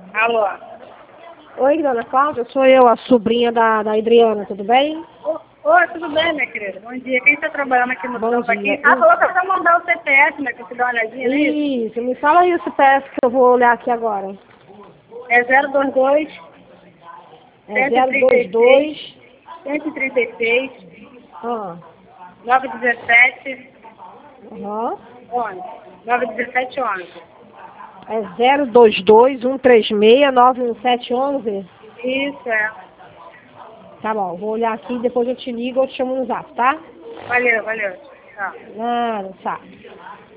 Alô? Oi, dona Cláudia, sou eu, a sobrinha da Adriana, tudo bem? Oi, tudo bem, minha querida? Bom dia. Quem está trabalhando aqui no Bom campo dia. aqui? Ah, falou para mandar o CPF, né? Que você dá uma olhadinha, não é isso? Isso, me fala aí o CPF que eu vou olhar aqui agora. É 022 É 136 022. 136 Ah, 917 aham. 11. 917 11. É 022 136 91711. Isso, é. Tá bom, vou olhar aqui, depois eu te ligo ou te chamo no zap, tá? Valeu, valeu. Tchau. Nada, tá.